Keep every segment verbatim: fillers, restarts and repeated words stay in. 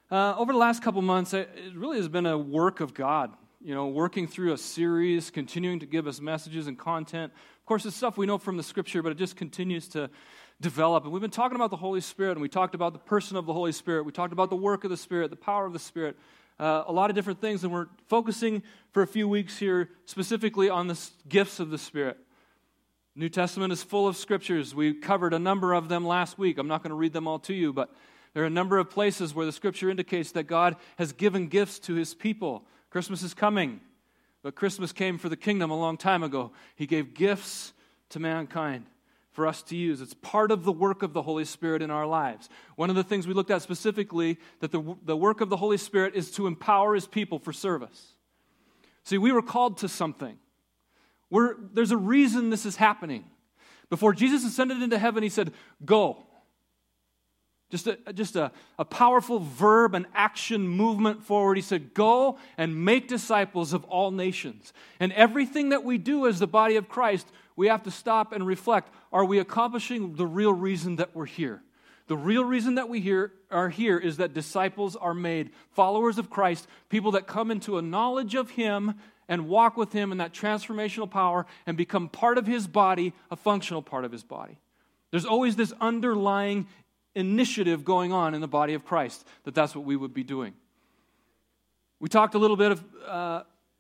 Uh, over the last couple months, it really has been a work of God, you know, working through a series, continuing to give us messages and content. Of course, it's stuff we know from the Scripture, but it just continues to develop. And we've been talking about the Holy Spirit, and we talked about the person of the Holy Spirit. We talked about the work of the Spirit, the power of the Spirit, uh, a lot of different things. And we're focusing for a few weeks here specifically on the gifts of the Spirit. New Testament is full of scriptures. We covered a number of them last week. I'm not going to read them all to you, but there are a number of places where the Scripture indicates that God has given gifts to His people. Christmas is coming, but Christmas came for the kingdom a long time ago. He gave gifts to mankind for us to use. It's part of the work of the Holy Spirit in our lives. One of the things we looked at specifically, that the, the work of the Holy Spirit is to empower His people for service. See, we were called to something. We're, there's a reason this is happening. Before Jesus ascended into heaven, He said, go. Just a, just a, a powerful verb and action movement forward. He said, go and make disciples of all nations. And everything that we do as the body of Christ, we have to stop and reflect. Are we accomplishing the real reason that we're here? The real reason that we here are here is that disciples are made, followers of Christ, people that come into a knowledge of Him and walk with Him in that transformational power and become part of His body, a functional part of His body. There's always this underlying initiative going on in the body of Christ, that that's what we would be doing. We talked a little bit of, uh,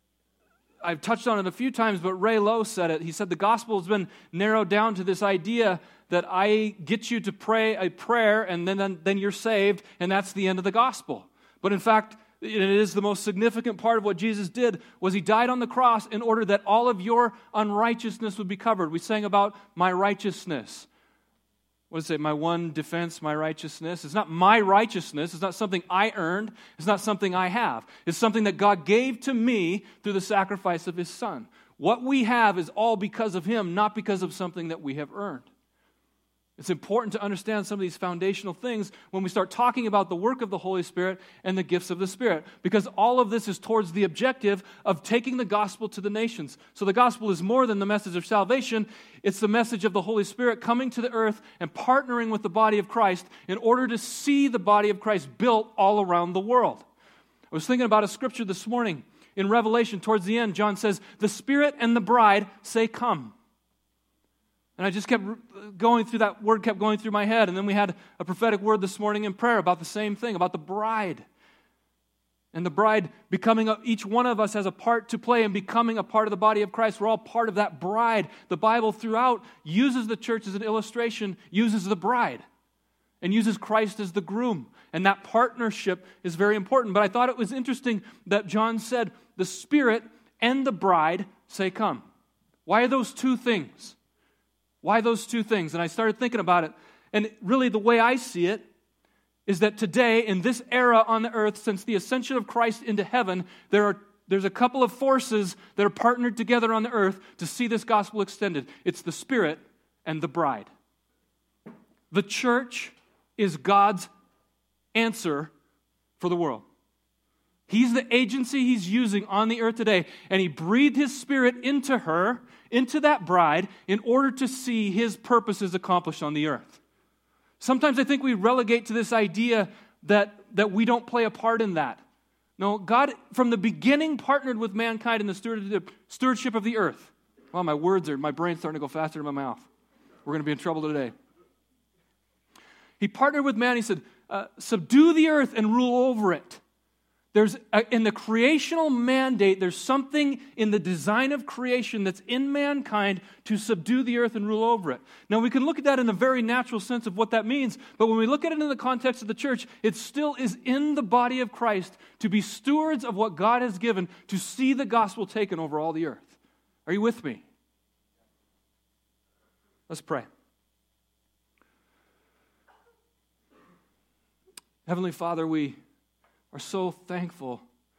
I've touched on it a few times, but Ray Lowe said it. He said the gospel has been narrowed down to this idea that I get you to pray a prayer and then, then, then you're saved, and that's the end of the gospel. But in fact, it is the most significant part of what Jesus did, was He died on the cross in order that all of your unrighteousness would be covered. We sang about my righteousness. What does it say? My one defense, my righteousness. It's not my righteousness. It's not something I earned. It's not something I have. It's something that God gave to me through the sacrifice of His Son. What we have is all because of Him, not because of something that we have earned. It's important to understand some of these foundational things when we start talking about the work of the Holy Spirit and the gifts of the Spirit, because all of this is towards the objective of taking the gospel to the nations. So the gospel is more than the message of salvation. It's the message of the Holy Spirit coming to the earth and partnering with the body of Christ in order to see the body of Christ built all around the world. I was thinking about a scripture this morning. In Revelation, towards the end, John says, the Spirit and the bride say, come. And I just kept going through, that word kept going through my head. And then we had a prophetic word this morning in prayer about the same thing, about the bride. And the bride becoming, a, each one of us has a part to play in becoming a part of the body of Christ. We're all part of that bride. The Bible throughout uses the church as an illustration, uses the bride, and uses Christ as the groom. And that partnership is very important. But I thought it was interesting that John said, the Spirit and the bride say, come. Why are those two things? Why those two things? And I started thinking about it. And really the way I see it is that today, in this era on the earth, since the ascension of Christ into heaven, there are there's a couple of forces that are partnered together on the earth to see this gospel extended. It's the Spirit and the bride. The church is God's answer for the world. He's the agency He's using on the earth today, and He breathed His Spirit into her, into that bride, in order to see His purposes accomplished on the earth. Sometimes I think we relegate to this idea that, that we don't play a part in that. No, God from the beginning partnered with mankind in the stewardship of the earth. Well, my words are, my brain's starting to go faster in my mouth. We're going to be in trouble today. He partnered with man. He said, uh, subdue the earth and rule over it. There's a, in the creational mandate, there's something in the design of creation that's in mankind to subdue the earth and rule over it. Now, we can look at that in a very natural sense of what that means, but when we look at it in the context of the church, it still is in the body of Christ to be stewards of what God has given, to see the gospel taken over all the earth. Are you with me? Let's pray. Heavenly Father, we are so thankful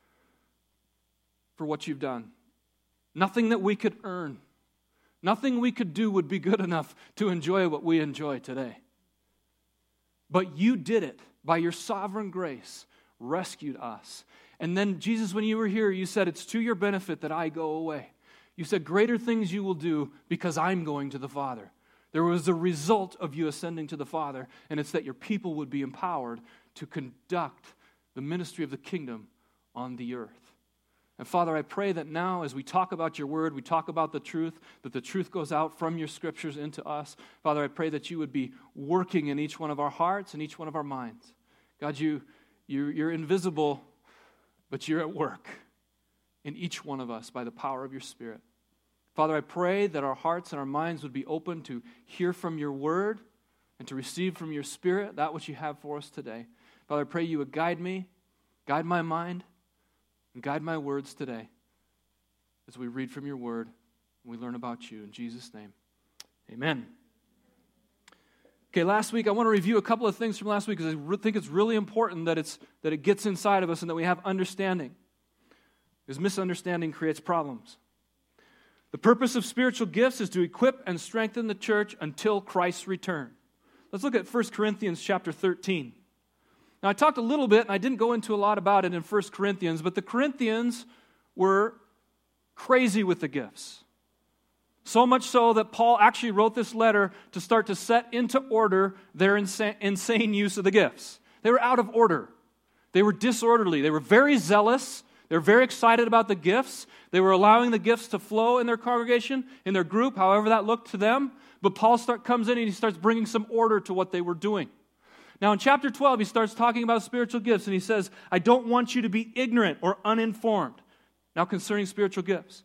for what You've done. Nothing that we could earn, nothing we could do would be good enough to enjoy what we enjoy today. But You did it by Your sovereign grace, rescued us. And then, Jesus, when You were here, You said, it's to Your benefit that I go away. You said, greater things You will do because I'm going to the Father. There was a result of You ascending to the Father, and it's that Your people would be empowered to conduct the ministry of the kingdom on the earth. And Father, I pray that now as we talk about your word, we talk about the truth, that the truth goes out from your scriptures into us. Father, I pray that you would be working in each one of our hearts and each one of our minds. God, you, you, you're invisible, but you're at work in each one of us by the power of your Spirit. Father, I pray that our hearts and our minds would be open to hear from your word and to receive from your Spirit that which you have for us today. Father, I pray you would guide me, guide my mind, and guide my words today as we read from your word and we learn about you. In Jesus' name, amen. Okay, last week I want to review a couple of things from last week because I re- think it's really important that it's that it gets inside of us and that we have understanding. Because misunderstanding creates problems. The purpose of spiritual gifts is to equip and strengthen the church until Christ's return. Let's look at First Corinthians chapter thirteen. Now, I talked a little bit, and I didn't go into a lot about it in First Corinthians, but the Corinthians were crazy with the gifts. So much so that Paul actually wrote this letter to start to set into order their insa- insane use of the gifts. They were out of order. They were disorderly. They were very zealous. They were very excited about the gifts. They were allowing the gifts to flow in their congregation, in their group, however that looked to them. But Paul start, comes in and he starts bringing some order to what they were doing. Now in chapter twelve, he starts talking about spiritual gifts, and he says, I don't want you to be ignorant or uninformed. Now concerning spiritual gifts.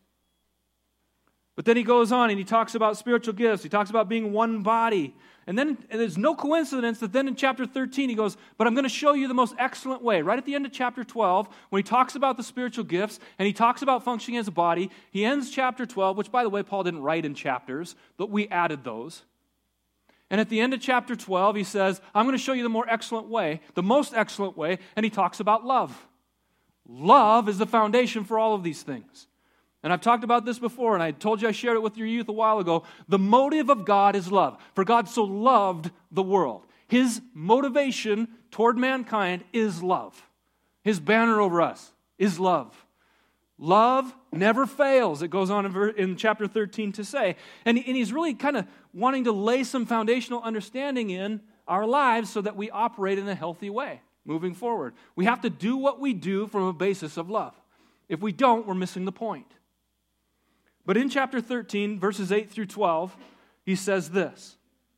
But then he goes on and he talks about spiritual gifts. He talks about being one body. And then and there's no coincidence that then in chapter thirteen he goes, but I'm going to show you the most excellent way. Right at the end of chapter twelve, when he talks about the spiritual gifts and he talks about functioning as a body, he ends chapter twelve, which by the way, Paul didn't write in chapters, but we added those. And at the end of chapter twelve, he says, I'm going to show you the more excellent way, the most excellent way, and he talks about love. Love is the foundation for all of these things. And I've talked about this before, and I told you I shared it with your youth a while ago. The motive of God is love. For God so loved the world. His motivation toward mankind is love. His banner over us is love. Love never fails, it goes on in, ver- in chapter thirteen to say. And, and he's really kind of wanting to lay some foundational understanding in our lives so that we operate in a healthy way moving forward. We have to do what we do from a basis of love. If we don't, we're missing the point. But in chapter thirteen, verses eight through twelve, he says this,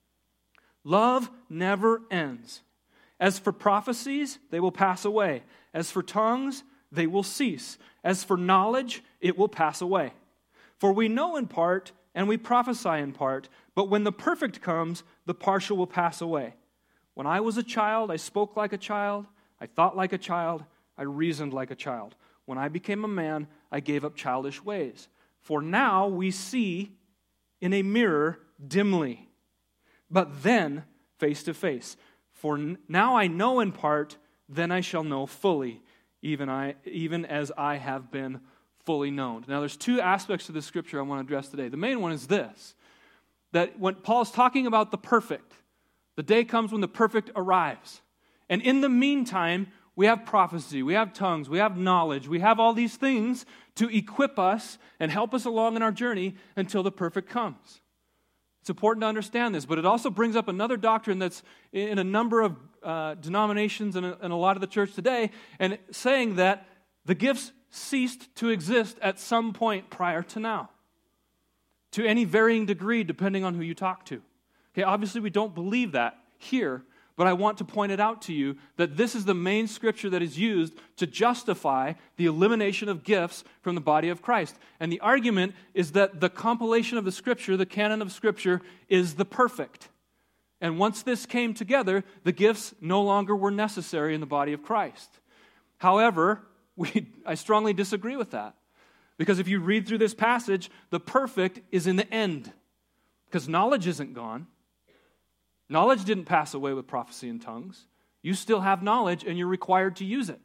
love never ends. As for prophecies, they will pass away. As for tongues, they will cease. As for knowledge, it will pass away. For we know in part, and we prophesy in part, but when the perfect comes, the partial will pass away. When I was a child, I spoke like a child, I thought like a child, I reasoned like a child. When I became a man, I gave up childish ways. For now we see in a mirror dimly, but then face to face. For now I know in part, then I shall know fully, even I, even as I have been fully known. Now there's two aspects to this scripture I want to address today. The main one is this, that when Paul's talking about the perfect, the day comes when the perfect arrives. And in the meantime, we have prophecy, we have tongues, we have knowledge, we have all these things to equip us and help us along in our journey until the perfect comes. It's important to understand this, but it also brings up another doctrine that's in a number of uh, denominations and a, and a lot of the church today, and saying that the gifts ceased to exist at some point prior to now, to any varying degree depending on who you talk to. Okay, obviously we don't believe that here, but I want to point it out to you that this is the main scripture that is used to justify the elimination of gifts from the body of Christ. And the argument is that the compilation of the scripture, the canon of scripture, is the perfect. And once this came together, the gifts no longer were necessary in the body of Christ. However, we, I strongly disagree with that. Because if you read through this passage, the perfect is in the end. Because knowledge isn't gone. Knowledge didn't pass away with prophecy and tongues. You still have knowledge and you're required to use it.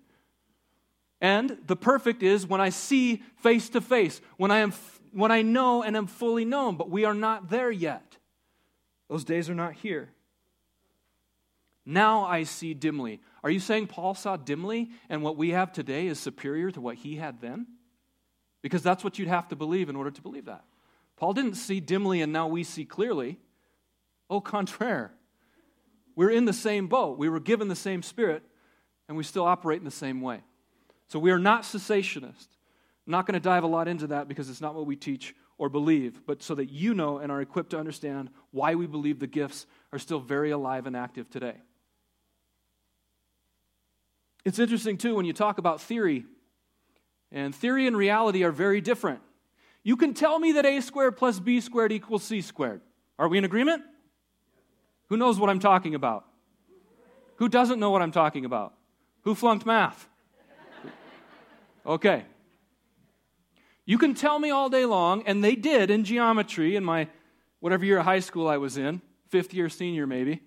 And the perfect is when I see face to face, when I am, when I know and am fully known, but we are not there yet. Those days are not here. Now I see dimly. Are you saying Paul saw dimly and what we have today is superior to what he had then? Because that's what you'd have to believe in order to believe that. Paul didn't see dimly and now we see clearly. Au contraire. We're in the same boat. We were given the same Spirit. and we still operate in the same way. So we are not cessationist. I'm not going to dive a lot into that because it's not what we teach or believe, but so that you know and are equipped to understand why we believe the gifts are still very alive and active today. It's interesting, too, when you talk about theory, and theory and reality are very different. You can tell me that a squared plus b squared equals c squared. Are we in agreement? Who knows what I'm talking about? Who doesn't know what I'm talking about? Who flunked math? Okay. You can tell me all day long, and they did in geometry in my, whatever year of high school I was in, fifth year senior maybe.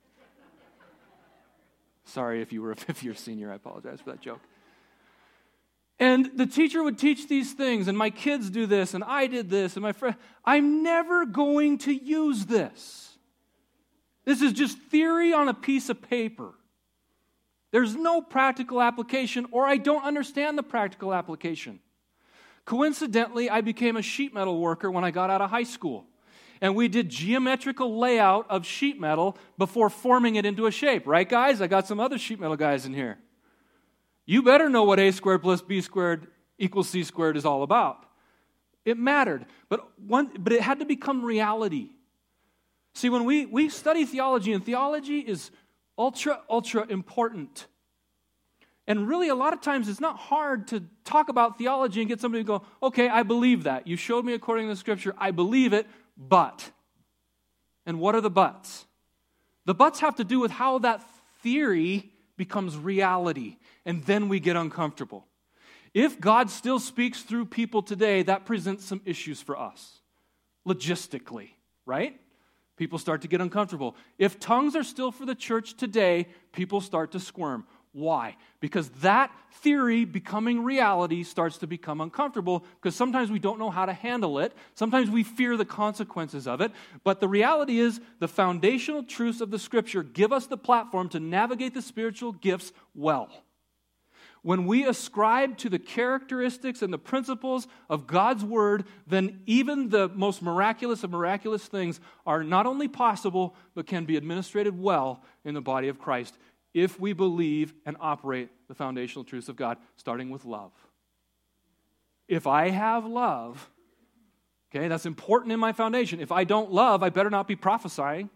Sorry if you were a fifth year senior, I apologize for that joke. And the teacher would teach these things, and my kids do this, and I did this, and my friend, I'm never going to use this. This is just theory on a piece of paper. There's no practical application, or I don't understand the practical application. Coincidentally, I became a sheet metal worker when I got out of high school. And we did geometrical layout of sheet metal before forming it into a shape. Right, guys? I got some other sheet metal guys in here. You better know what a squared plus b squared equals c squared is all about. It mattered, but one, but it had to become reality. See, when we, we study theology, and theology is ultra, ultra important. And really, a lot of times, it's not hard to talk about theology and get somebody to go, okay, I believe that. You showed me according to the Scripture. I believe it, but. And what are the buts? The buts have to do with how that theory becomes reality, and then we get uncomfortable. If God still speaks through people today, that presents some issues for us, logistically, right? People start to get uncomfortable. If tongues are still for the church today, people start to squirm. Why? Because that theory becoming reality starts to become uncomfortable because sometimes we don't know how to handle it. Sometimes we fear the consequences of it. But the reality is the foundational truths of the Scripture give us the platform to navigate the spiritual gifts well. When we ascribe to the characteristics and the principles of God's Word, then even the most miraculous of miraculous things are not only possible, but can be administrated well in the body of Christ if we believe and operate the foundational truths of God, starting with love. If I have love, okay, that's important in my foundation. If I don't love, I better not be prophesying.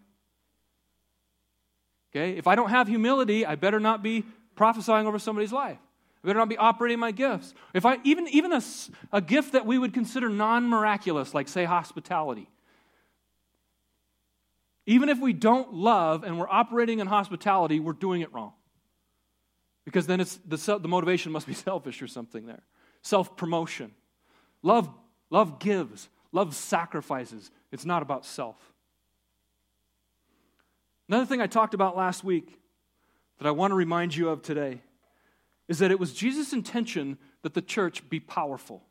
Okay, if I don't have humility, I better not be prophesying over somebody's life. I better not be operating my gifts. If I even even a, a gift that we would consider non-miraculous, like say hospitality. Even if we don't love and we're operating in hospitality, we're doing it wrong. Because then it's the, the motivation must be selfish or something there. Self-promotion. Love, love gives. Love sacrifices. It's not about self. Another thing I talked about last week that I want to remind you of today is that it was Jesus' intention that the church be powerful,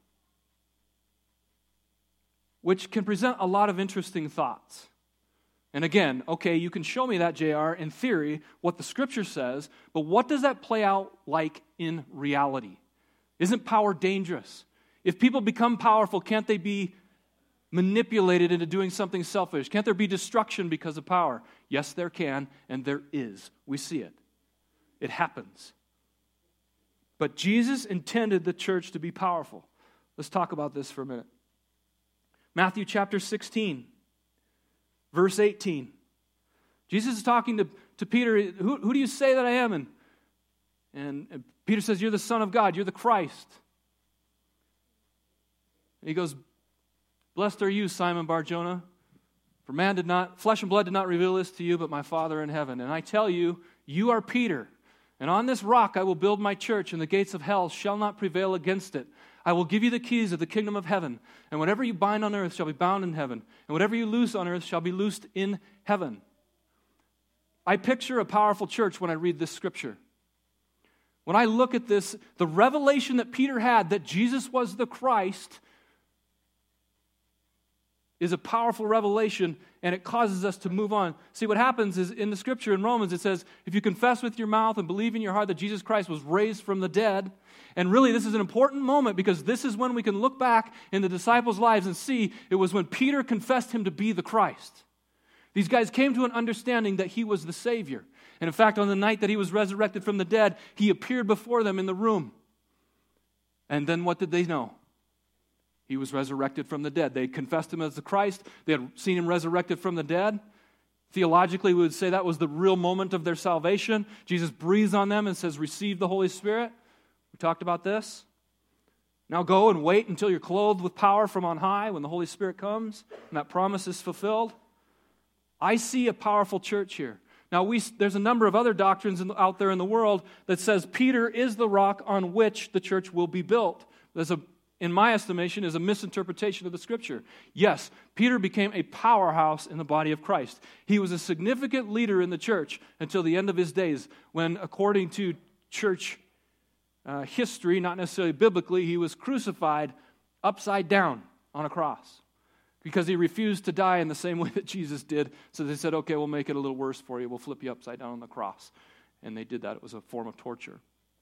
which can present a lot of interesting thoughts. And again, okay, you can show me that, J R, in theory, what the Scripture says, but what does that play out like in reality? Isn't power dangerous? If people become powerful, can't they be manipulated into doing something selfish? Can't there be destruction because of power? Yes, there can, and there is. We see it. It happens. But Jesus intended the church to be powerful. Let's talk about this for a minute. Matthew chapter sixteen. Verse eighteen. Jesus is talking to, to Peter, who, who do you say that I am? And, and, and Peter says, you're the Son of God, you're the Christ. And he goes, blessed are you, Simon Bar-Jonah, for man did not, flesh and blood did not reveal this to you, but my Father in heaven. And I tell you, you are Peter, and on this rock I will build my church, and the gates of hell shall not prevail against it. I will give you the keys of the kingdom of heaven, and whatever you bind on earth shall be bound in heaven, and whatever you loose on earth shall be loosed in heaven. I picture a powerful church when I read this scripture. When I look at this, the revelation that Peter had that Jesus was the Christ is a powerful revelation, and it causes us to move on. See, what happens is in the scripture in Romans, it says, if you confess with your mouth and believe in your heart that Jesus Christ was raised from the dead, and really this is an important moment because this is when we can look back in the disciples' lives and see it was when Peter confessed him to be the Christ. These guys came to an understanding that he was the Savior. And in fact, on the night that he was resurrected from the dead, he appeared before them in the room. And then what did they know? He was resurrected from the dead. They confessed him as the Christ. They had seen him resurrected from the dead. Theologically, we would say that was the real moment of their salvation. Jesus breathes on them and says, receive the Holy Spirit. We talked about this. Now go and wait until you're clothed with power from on high when the Holy Spirit comes and that promise is fulfilled. I see a powerful church here. Now, we, there's a number of other doctrines in, out there in the world that says Peter is the rock on which the church will be built. There's a in my estimation, is a misinterpretation of the Scripture. Yes, Peter became a powerhouse in the body of Christ. He was a significant leader in the church until the end of his days, when, according to church uh, history, not necessarily biblically, he was crucified upside down on a cross because he refused to die in the same way that Jesus did. So they said, okay, we'll make it a little worse for you. We'll flip you upside down on the cross. And they did that. It was a form of torture.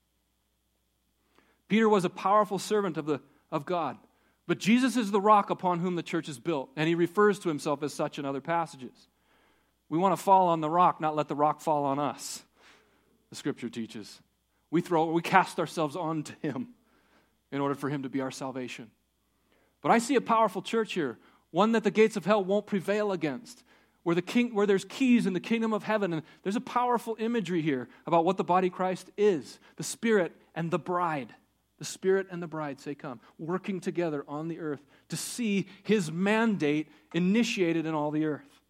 Peter was a powerful servant of the of God. But Jesus is the rock upon whom the church is built, and he refers to himself as such in other passages. We want to fall on the rock, not let the rock fall on us, the Scripture teaches. We throw, we cast ourselves onto him in order for him to be our salvation. But I see a powerful church here, one that the gates of hell won't prevail against, where the king, where there's keys in the kingdom of heaven, and there's a powerful imagery here about what the body of Christ is, the Spirit and the bride. The Spirit and the bride, say come, working together on the earth to see his mandate initiated in all the earth.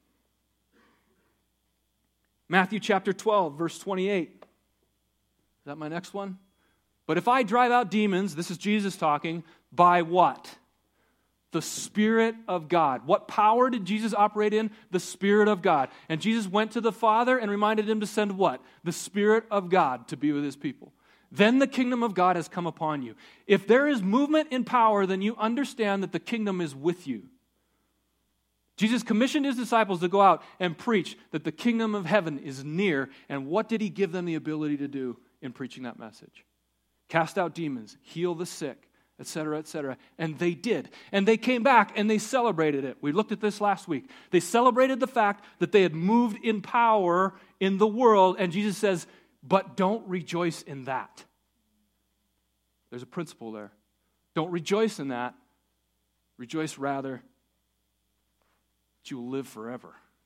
Matthew chapter twelve, verse twenty-eight. Is that my next one? But if I drive out demons, this is Jesus talking, by what? The Spirit of God. What power did Jesus operate in? The Spirit of God. And Jesus went to the Father and reminded him to send what? The Spirit of God to be with his people. Then the kingdom of God has come upon you. If there is movement in power, then you understand that the kingdom is with you. Jesus commissioned his disciples to go out and preach that the kingdom of heaven is near. And what did he give them the ability to do in preaching that message? Cast out demons, heal the sick, et cetera, et cetera. And they did. And they came back and they celebrated it. We looked at this last week. They celebrated the fact that they had moved in power in the world. And Jesus says, but don't rejoice in that. There's a principle there. Don't rejoice in that. Rejoice rather that you will live forever.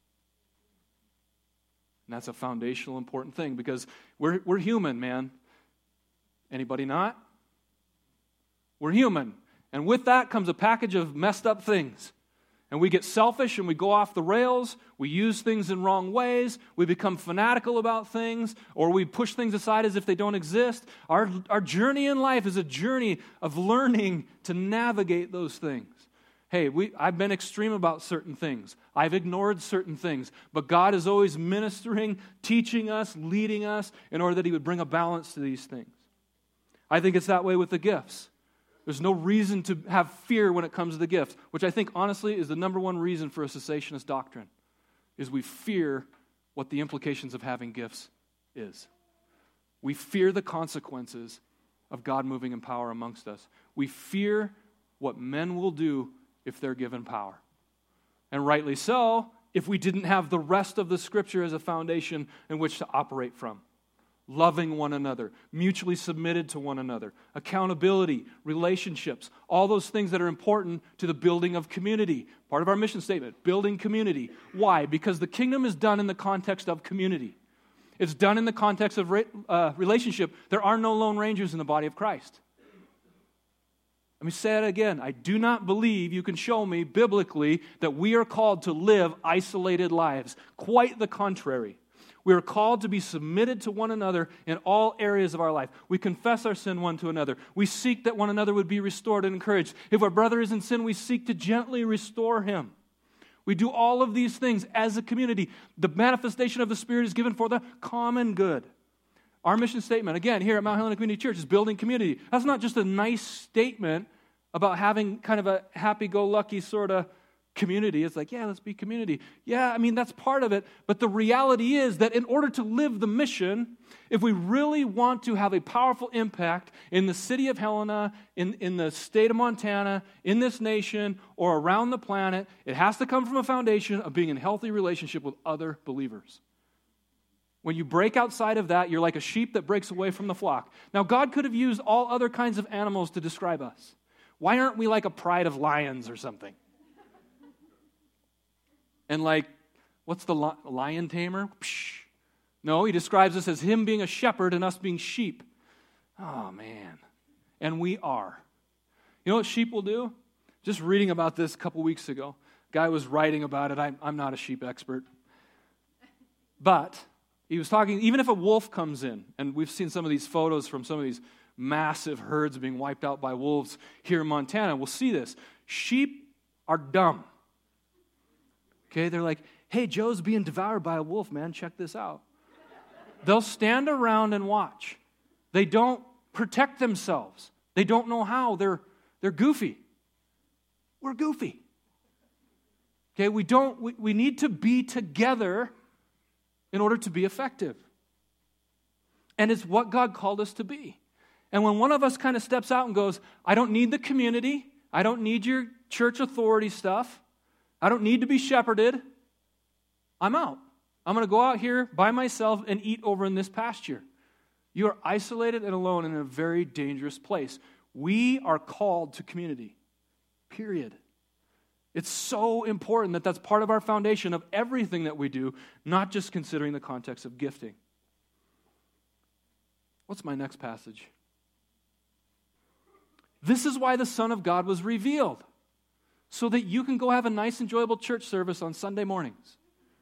And that's a foundational important thing because we're, we're human, man. Anybody not? We're human. And with that comes a package of messed up things. And we get selfish and we go off the rails. We use things in wrong ways. We become fanatical about things, or we push things aside as if they don't exist. Our, our journey in life is a journey of learning to navigate those things. Hey, we, I've been extreme about certain things. I've ignored certain things. But God is always ministering, teaching us, leading us in order that he would bring a balance to these things. I think it's that way with the gifts. There's no reason to have fear when it comes to the gifts, which I think, honestly, is the number one reason for a cessationist doctrine, is we fear what the implications of having gifts is. We fear the consequences of God moving in power amongst us. We fear what men will do if they're given power. And rightly so, if we didn't have the rest of the Scripture as a foundation in which to operate from. Loving one another, mutually submitted to one another, accountability, relationships, all those things that are important to the building of community. Part of our mission statement, building community. Why? Because the kingdom is done in the context of community. It's done in the context of uh, relationship. There are no lone rangers in the body of Christ. Let me say it again. I do not believe you can show me biblically that we are called to live isolated lives. Quite the contrary. We are called to be submitted to one another in all areas of our life. We confess our sin one to another. We seek that one another would be restored and encouraged. If our brother is in sin, we seek to gently restore him. We do all of these things as a community. The manifestation of the Spirit is given for the common good. Our mission statement, again, here at Mount Helena Community Church, is building community. That's not just a nice statement about having kind of a happy-go-lucky sort of community. It's like, yeah, let's be community. Yeah, I mean, that's part of it. But the reality is that in order to live the mission, if we really want to have a powerful impact in the city of Helena, in, in the state of Montana, in this nation, or around the planet, it has to come from a foundation of being in healthy relationship with other believers. When you break outside of that, you're like a sheep that breaks away from the flock. Now, God could have used all other kinds of animals to describe us. Why aren't we like a pride of lions or something? And like, what's the li- lion tamer? Psh. No, he describes us as him being a shepherd and us being sheep. Oh, man. And we are. You know what sheep will do? Just reading about this a couple weeks ago. Guy was writing about it. I'm, I'm not a sheep expert. But he was talking, even if a wolf comes in, and we've seen some of these photos from some of these massive herds being wiped out by wolves here in Montana, we'll see this. Sheep are dumb. Okay, they're like, hey, Joe's being devoured by a wolf, man. Check this out. They'll stand around and watch. They don't protect themselves. They don't know how. They're, they're goofy. We're goofy. Okay, we don't, we, we need to be together in order to be effective. And it's what God called us to be. And when one of us kind of steps out and goes, I don't need the community, I don't need your church authority stuff, I don't need to be shepherded, I'm out. I'm going to go out here by myself and eat over in this pasture. You are isolated and alone in a very dangerous place. We are called to community, period. It's so important that that's part of our foundation of everything that we do, not just considering the context of gifting. What's my next passage? This is why the Son of God was revealed, so that you can go have a nice, enjoyable church service on Sunday mornings.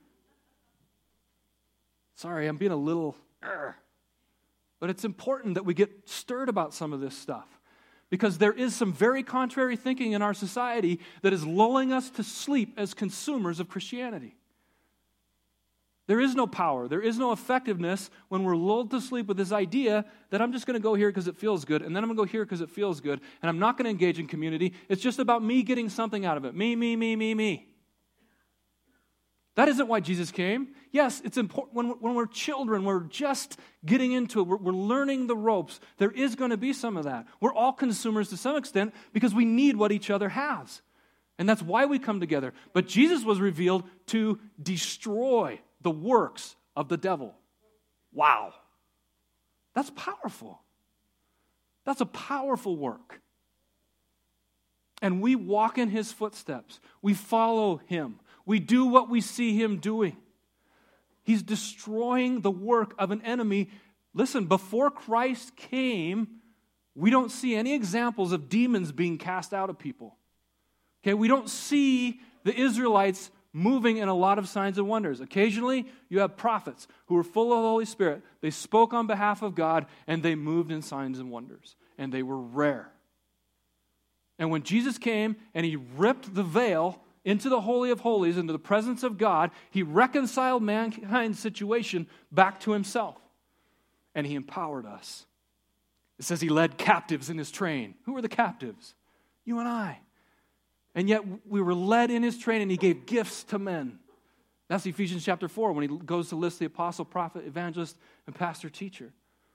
Sorry, I'm being a little, uh, but it's important that we get stirred about some of this stuff. Because there is some very contrary thinking in our society that is lulling us to sleep as consumers of Christianity. There is no power, there is no effectiveness when we're lulled to sleep with this idea that I'm just going to go here because it feels good, and then I'm going to go here because it feels good, and I'm not going to engage in community. It's just about me getting something out of it. Me, me, me, me, me. That isn't why Jesus came. Yes, it's important when we're, when we're children, we're just getting into it, we're, we're learning the ropes. There is going to be some of that. We're all consumers to some extent because we need what each other has. And that's why we come together. But Jesus was revealed to destroy the works of the devil. Wow. That's powerful. That's a powerful work. And we walk in his footsteps. We follow him. We do what we see him doing. He's destroying the work of an enemy. Listen, before Christ came, we don't see any examples of demons being cast out of people. Okay, we don't see the Israelites moving in a lot of signs and wonders. Occasionally, you have prophets who were full of the Holy Spirit. They spoke on behalf of God, and they moved in signs and wonders. And they were rare. And when Jesus came and he ripped the veil into the Holy of Holies, into the presence of God, he reconciled mankind's situation back to himself. And he empowered us. It says he led captives in his train. Who were the captives? You and I. And yet we were led in his train, and he gave gifts to men. That's Ephesians chapter four, when he goes to list the apostle, prophet, evangelist, and pastor, teacher.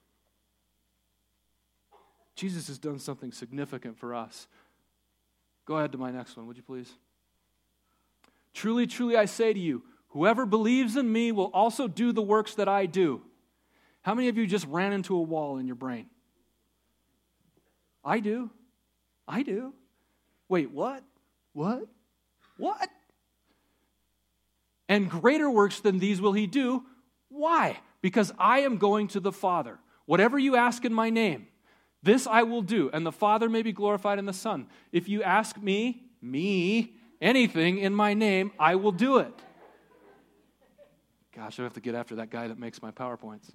Jesus has done something significant for us. Go ahead to my next one, would you please? Truly, truly, I say to you, whoever believes in me will also do the works that I do. How many of you just ran into a wall in your brain? I do. I do. Wait, what? What? What? And greater works than these will he do. Why? Because I am going to the Father. Whatever you ask in my name, this I will do, and the Father may be glorified in the Son. If you ask me, me, anything in my name, I will do it. Gosh, I have to get after that guy that makes my PowerPoints.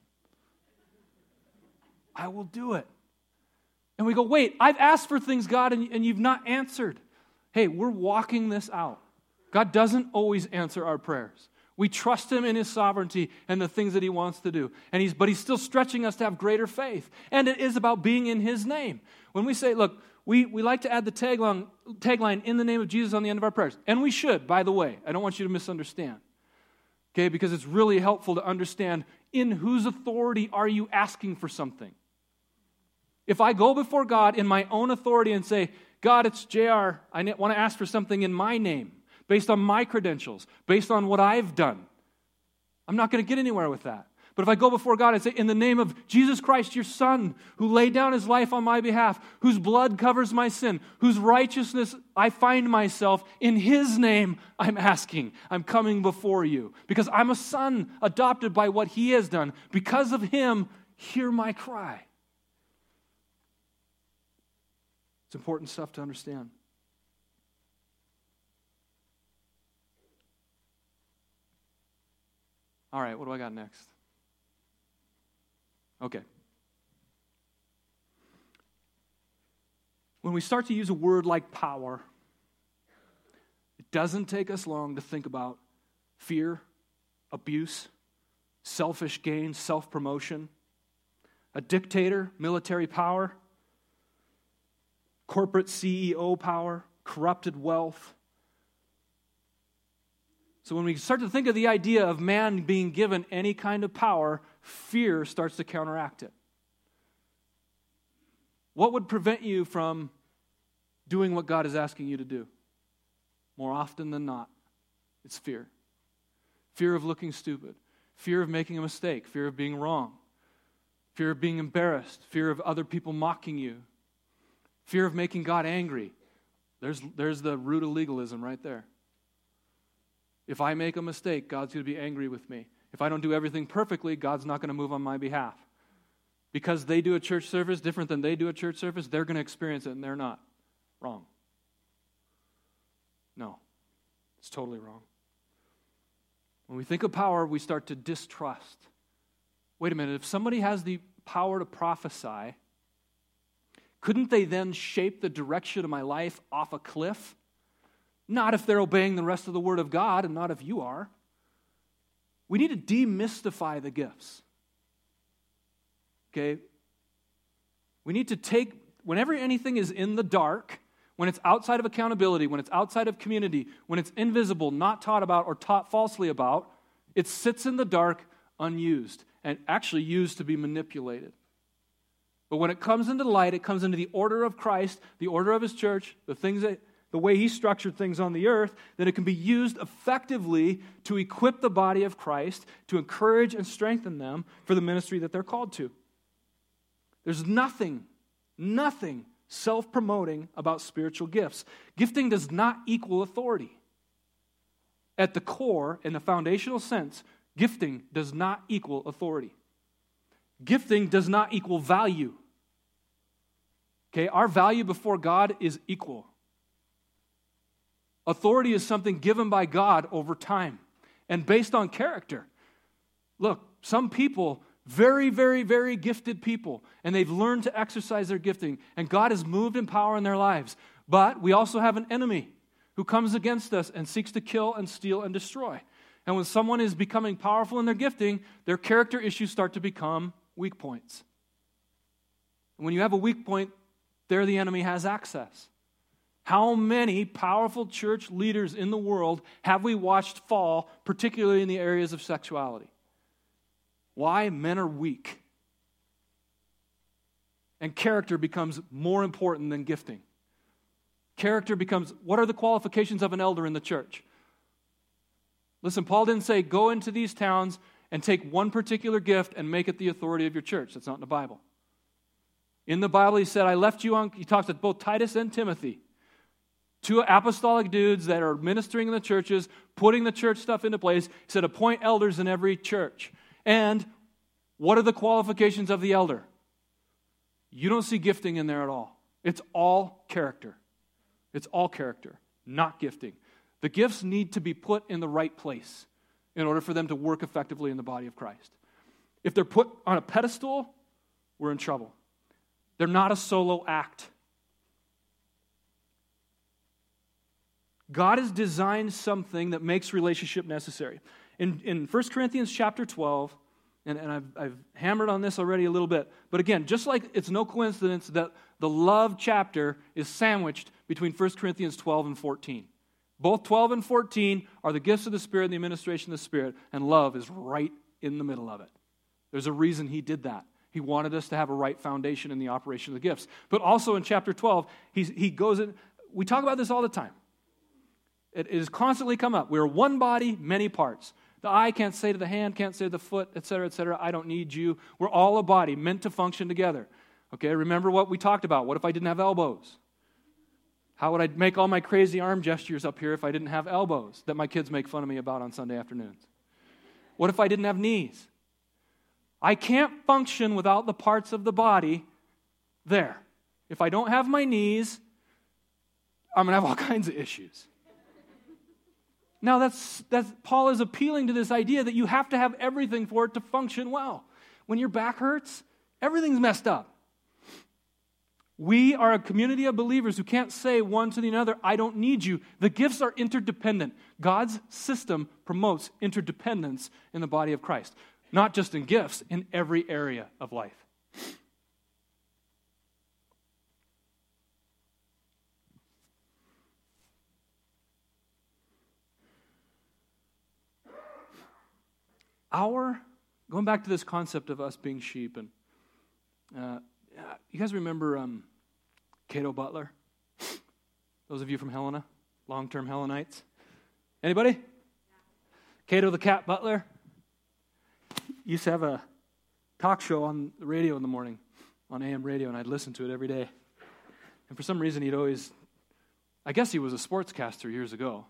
I will do it. And we go, wait, I've asked for things, God, and, and you've not answered. Hey, we're walking this out. God doesn't always answer our prayers. We trust him in his sovereignty and the things that he wants to do. And he's, but he's still stretching us to have greater faith. And it is about being in his name. When we say, look, we, we like to add the tagline, tagline, in the name of Jesus on the end of our prayers. And we should, by the way. I don't want you to misunderstand. Okay, because it's really helpful to understand in whose authority are you asking for something. If I go before God in my own authority and say, God, it's J R, I want to ask for something in my name, based on my credentials, based on what I've done, I'm not going to get anywhere with that. But if I go before God and say, in the name of Jesus Christ, your Son, who laid down his life on my behalf, whose blood covers my sin, whose righteousness I find myself, in his name I'm asking, I'm coming before you. Because I'm a son adopted by what he has done. Because of him, hear my cry. It's important stuff to understand. All right, what do I got next? Okay. When we start to use a word like power, it doesn't take us long to think about fear, abuse, selfish gain, self-promotion, a dictator, military power, corporate C E O power, corrupted wealth. So when we start to think of the idea of man being given any kind of power, fear starts to counteract it. What would prevent you from doing what God is asking you to do? More often than not, it's fear. Fear of looking stupid. Fear of making a mistake. Fear of being wrong. Fear of being embarrassed. Fear of other people mocking you. Fear of making God angry. There's, there's the root of legalism right there. If I make a mistake, God's going to be angry with me. If I don't do everything perfectly, God's not going to move on my behalf. Because they do a church service different than they do a church service, they're going to experience it and they're not. Wrong. No. It's totally wrong. When we think of power, we start to distrust. Wait a minute, if somebody has the power to prophesy, couldn't they then shape the direction of my life off a cliff? Not if they're obeying the rest of the Word of God, and not if you are. We need to demystify the gifts. Okay? We need to take, whenever anything is in the dark, when it's outside of accountability, when it's outside of community, when it's invisible, not taught about, or taught falsely about, it sits in the dark unused, and actually used to be manipulated. But when it comes into light, it comes into the order of Christ, the order of his church, the things that the way he structured things on the earth, that it can be used effectively to equip the body of Christ, to encourage and strengthen them for the ministry that they're called to. There's nothing, nothing self-promoting about spiritual gifts. Gifting does not equal authority. At the core, in the foundational sense, gifting does not equal authority. Gifting does not equal value. Okay, our value before God is equal. Authority is something given by God over time and based on character. Look, some people, very, very, very gifted people, and they've learned to exercise their gifting, and God has moved in power in their lives. But we also have an enemy who comes against us and seeks to kill and steal and destroy. And when someone is becoming powerful in their gifting, their character issues start to become weak points. And when you have a weak point, there the enemy has access. How many powerful church leaders in the world have we watched fall, particularly in the areas of sexuality? Why? Men are weak. And character becomes more important than gifting. Character becomes, what are the qualifications of an elder in the church? Listen, Paul didn't say, go into these towns and take one particular gift and make it the authority of your church. That's not in the Bible. In the Bible, he said, I left you on, he talks to both Titus and Timothy. Two apostolic dudes that are ministering in the churches, putting the church stuff into place. He said, appoint elders in every church. And what are the qualifications of the elder? You don't see gifting in there at all. It's all character. It's all character, not gifting. The gifts need to be put in the right place in order for them to work effectively in the body of Christ. If they're put on a pedestal, we're in trouble. They're not a solo act. God has designed something that makes relationship necessary. In, in First Corinthians chapter twelve, and, and I've, I've hammered on this already a little bit, but again, just like it's no coincidence that the love chapter is sandwiched between First Corinthians twelve and fourteen. Both twelve and fourteen are the gifts of the Spirit and the administration of the Spirit, and love is right in the middle of it. There's a reason he did that. He wanted us to have a right foundation in the operation of the gifts. But also in chapter twelve, he's, he goes in, we talk about this all the time. It has constantly come up. We are one body, many parts. The eye can't say to the hand, can't say to the foot, et cetera, et cetera, I don't need you. We're all a body meant to function together. Okay, remember what we talked about. What if I didn't have elbows? How would I make all my crazy arm gestures up here if I didn't have elbows that my kids make fun of me about on Sunday afternoons? What if I didn't have knees? I can't function without the parts of the body there. If I don't have my knees, I'm going to have all kinds of issues. Now, that's, that's Paul is appealing to this idea that you have to have everything for it to function well. When your back hurts, everything's messed up. We are a community of believers who can't say one to the other, I don't need you. The gifts are interdependent. God's system promotes interdependence in the body of Christ. Not just in gifts, in every area of life. Our, going back to this concept of us being sheep, and uh, you guys remember um, Cato Butler? Those of you from Helena, long-term Hellenites. Anybody? Yeah. Cato the Cat Butler used to have a talk show on the radio in the morning, on A M radio, and I'd listen to it every day. And for some reason, he'd always, I guess he was a sportscaster years ago.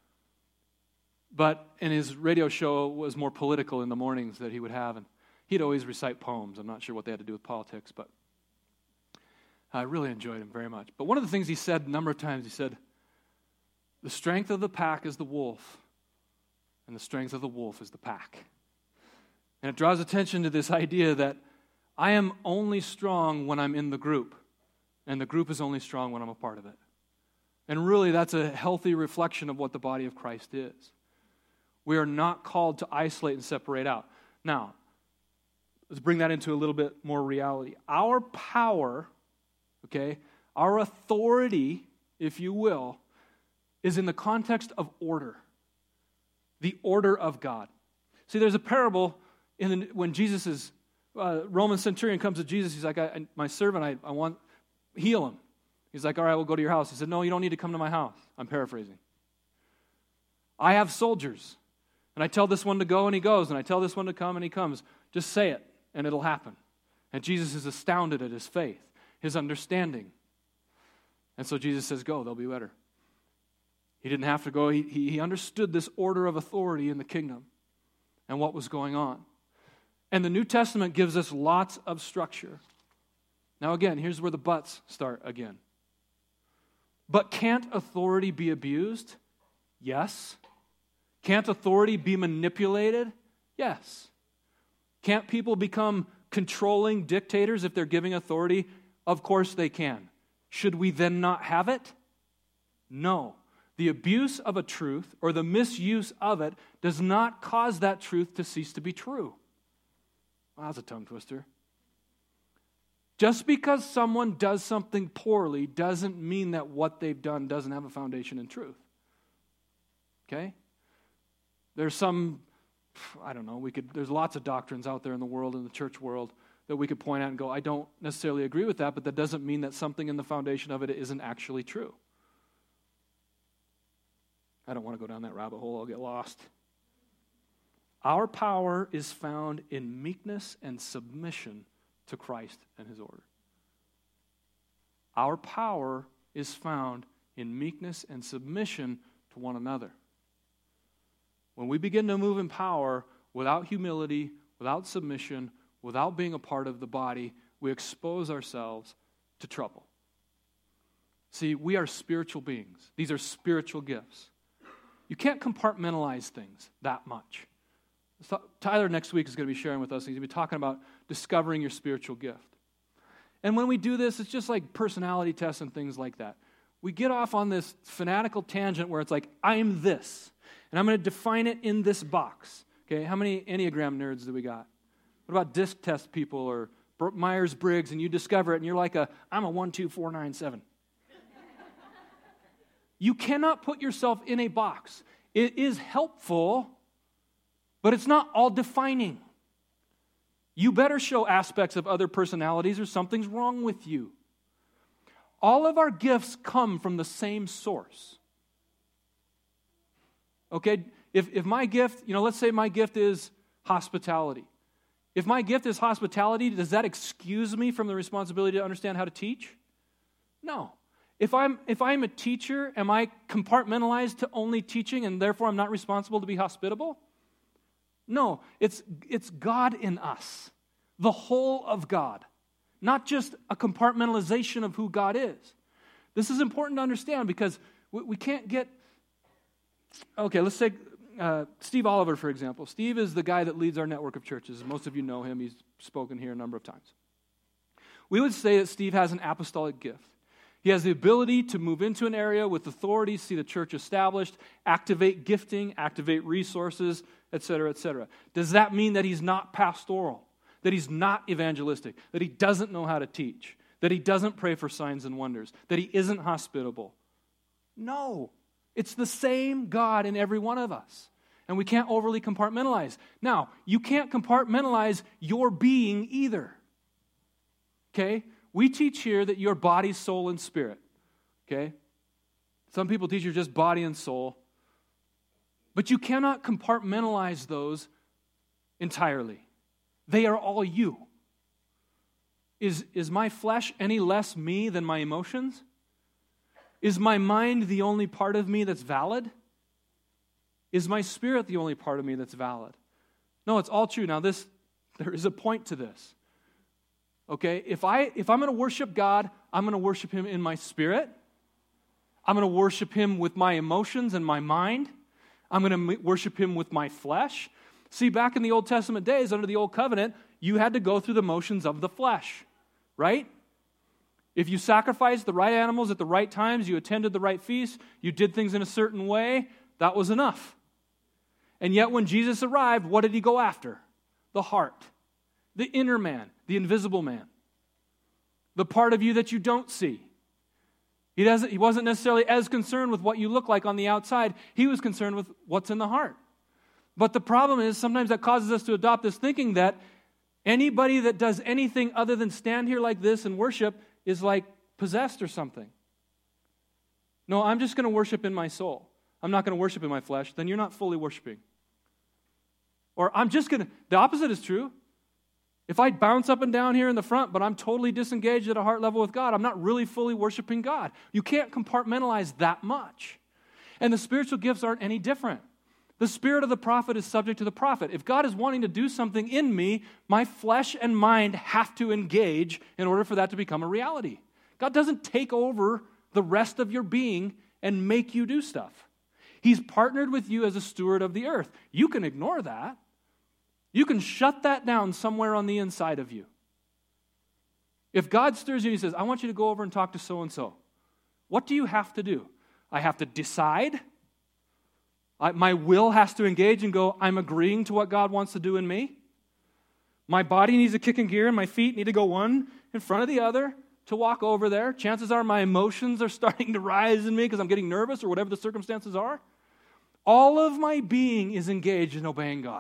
But in his radio show was more political in the mornings that he would have, and he'd always recite poems. I'm not sure what they had to do with politics, but I really enjoyed him very much. But one of the things he said a number of times, he said, the strength of the pack is the wolf, and the strength of the wolf is the pack. And it draws attention to this idea that I am only strong when I'm in the group, and the group is only strong when I'm a part of it. And really, that's a healthy reflection of what the body of Christ is. We are not called to isolate and separate out. Now, let's bring that into a little bit more reality. Our power, okay, our authority, if you will, is in the context of order. The order of God. See, there's a parable in the, when Jesus is, uh, Roman centurion comes to Jesus, he's like, I, I, my servant, I, I want, heal him. He's like, all right, we'll go to your house. He said, no, you don't need to come to my house. I'm paraphrasing. I have soldiers. And I tell this one to go, and he goes. And I tell this one to come, and he comes. Just say it, and it'll happen. And Jesus is astounded at his faith, his understanding. And so Jesus says, go, they'll be better. He didn't have to go. He, he, he understood this order of authority in the kingdom and what was going on. And the New Testament gives us lots of structure. Now again, here's where the buts start again. But can't authority be abused? Yes. Can't authority be manipulated? Yes. Can't people become controlling dictators if they're giving authority? Of course they can. Should we then not have it? No. The abuse of a truth or the misuse of it does not cause that truth to cease to be true. Well, that's a tongue twister. Just because someone does something poorly doesn't mean that what they've done doesn't have a foundation in truth. Okay? There's some, I don't know, we could. There's lots of doctrines out there in the world, in the church world, that we could point out and go, I don't necessarily agree with that, but that doesn't mean that something in the foundation of it isn't actually true. I don't want to go down that rabbit hole. I'll get lost. Our power is found in meekness and submission to Christ and his order. Our power is found in meekness and submission to one another. When we begin to move in power without humility, without submission, without being a part of the body, we expose ourselves to trouble. See, we are spiritual beings. These are spiritual gifts. You can't compartmentalize things that much. Tyler next week is going to be sharing with us. He's going to be talking about discovering your spiritual gift. And when we do this, it's just like personality tests and things like that. We get off on this fanatical tangent where it's like, I am this. And I'm going to define it in this box. Okay, how many Enneagram nerds do we got? What about disc test people or Myers-Briggs, and you discover it, and you're like, a, I'm a one two four nine seven. You cannot put yourself in a box. It is helpful, but it's not all defining. You better show aspects of other personalities or something's wrong with you. All of our gifts come from the same source. Okay, If, if my gift, you know, let's say my gift is hospitality. If my gift is hospitality, does that excuse me from the responsibility to understand how to teach? No. If I'm, if I'm a teacher, am I compartmentalized to only teaching and therefore I'm not responsible to be hospitable? No. It's, it's God in us, the whole of God, not just a compartmentalization of who God is. This is important to understand because we, we can't get, okay, let's take uh, Steve Oliver, for example. Steve is the guy that leads our network of churches. Most of you know him. He's spoken here a number of times. We would say that Steve has an apostolic gift. He has the ability to move into an area with authority, see the church established, activate gifting, activate resources, et cetera, et cetera. Does that mean that he's not pastoral, that he's not evangelistic, that he doesn't know how to teach, that he doesn't pray for signs and wonders, that he isn't hospitable? No. It's the same God in every one of us. And we can't overly compartmentalize. Now, you can't compartmentalize your being either. Okay? We teach here that you're body, soul, and spirit. Okay? Some people teach you're just body and soul. But you cannot compartmentalize those entirely. They are all you. Is, is my flesh any less me than my emotions? Is my mind the only part of me that's valid? Is my spirit the only part of me that's valid? No, it's all true. Now, this there is a point to this. Okay? If, I, if I'm going to worship God, I'm going to worship Him in my spirit. I'm going to worship Him with my emotions and my mind. I'm going to worship Him with my flesh. See, back in the Old Testament days, under the Old Covenant, you had to go through the motions of the flesh, right? If you sacrificed the right animals at the right times, you attended the right feasts, you did things in a certain way, that was enough. And yet when Jesus arrived, what did He go after? The heart, the inner man, the invisible man, the part of you that you don't see. He doesn't. He wasn't necessarily as concerned with what you look like on the outside. He was concerned with what's in the heart. But the problem is sometimes that causes us to adopt this thinking that anybody that does anything other than stand here like this and worship is like possessed or something. No, I'm just going to worship in my soul. I'm not going to worship in my flesh. Then you're not fully worshiping. Or I'm just going to, the opposite is true. If I bounce up and down here in the front, but I'm totally disengaged at a heart level with God, I'm not really fully worshiping God. You can't compartmentalize that much. And the spiritual gifts aren't any different. The spirit of the prophet is subject to the prophet. If God is wanting to do something in me, my flesh and mind have to engage in order for that to become a reality. God doesn't take over the rest of your being and make you do stuff. He's partnered with you as a steward of the earth. You can ignore that. You can shut that down somewhere on the inside of you. If God stirs you and He says, I want you to go over and talk to so-and-so, what do you have to do? I have to decide. I, my will has to engage and go, I'm agreeing to what God wants to do in me. My body needs to kick in gear and my feet need to go one in front of the other to walk over there. Chances are my emotions are starting to rise in me because I'm getting nervous or whatever the circumstances are. All of my being is engaged in obeying God.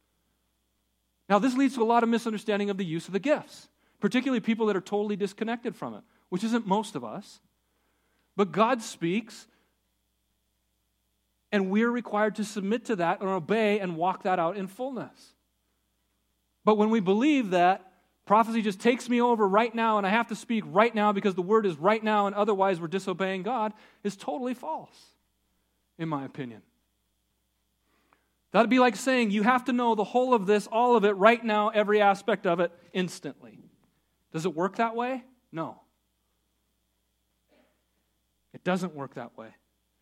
Now, this leads to a lot of misunderstanding of the use of the gifts, particularly people that are totally disconnected from it, which isn't most of us. But God speaks, and we're required to submit to that and obey and walk that out in fullness. But when we believe that prophecy just takes me over right now and I have to speak right now because the word is right now and otherwise we're disobeying God, is totally false, in my opinion. That would be like saying you have to know the whole of this, all of it, right now, every aspect of it, instantly. Does it work that way? No. It doesn't work that way.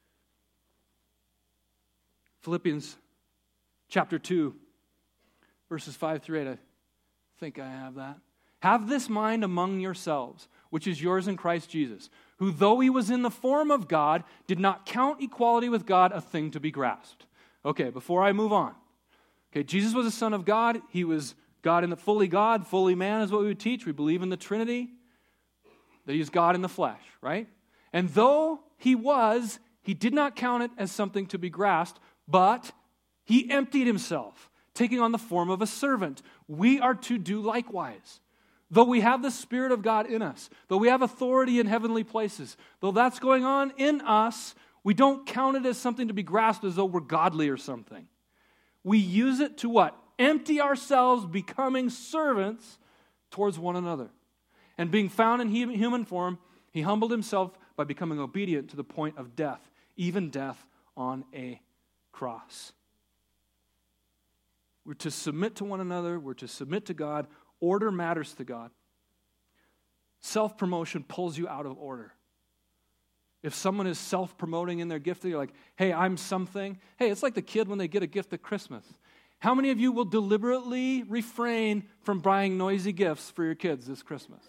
Philippians chapter two, verses five through eight. I think I have that. Have this mind among yourselves, which is yours in Christ Jesus, who though He was in the form of God, did not count equality with God a thing to be grasped. Okay, before I move on. Okay, Jesus was a Son of God. He was God in the fully God, fully man is what we would teach. We believe in the Trinity, that He is God in the flesh, right? And though He was, He did not count it as something to be grasped, but He emptied Himself, taking on the form of a servant. We are to do likewise. Though we have the Spirit of God in us, though we have authority in heavenly places, though that's going on in us, We don't count it as something to be grasped as though we're godly or something. We use it to what? Empty ourselves, becoming servants towards one another. And being found in human form, he humbled himself by becoming obedient to the point of death, even death on a cross. We're to submit to one another. We're to submit to God. Order matters to God. Self-promotion pulls you out of order. If someone is self-promoting in their gift, you're like, hey, I'm something. Hey, it's like the kid when they get a gift at Christmas. How many of you will deliberately refrain from buying noisy gifts for your kids this Christmas?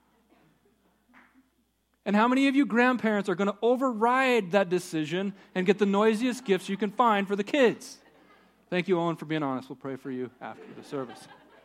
And how many of you grandparents are going to override that decision and get the noisiest gifts you can find for the kids? Thank you, Owen, for being honest. We'll pray for you after the service.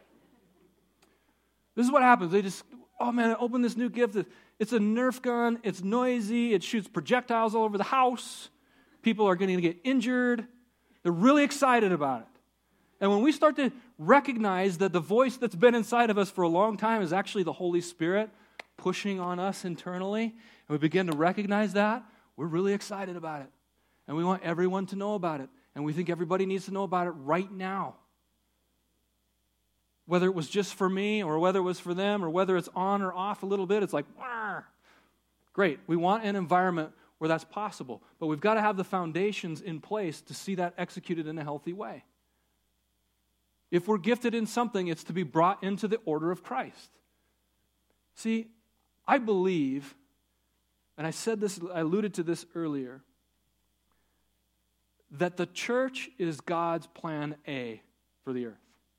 This is what happens. They just, oh man, I opened this new gift. It's a Nerf gun. It's noisy. It shoots projectiles all over the house. People are going to get injured. They're really excited about it. And when we start to recognize that the voice that's been inside of us for a long time is actually the Holy Spirit pushing on us internally, and we begin to recognize that, we're really excited about it. And we want everyone to know about it. And we think everybody needs to know about it right now. Whether it was just for me, or whether it was for them, or whether it's on or off a little bit, it's like, Wah! Great. We want an environment where that's possible. But we've got to have the foundations in place to see that executed in a healthy way. If we're gifted in something, it's to be brought into the order of Christ. See, I believe, and I said this, I alluded to this earlier, that the church is God's plan A for the earth.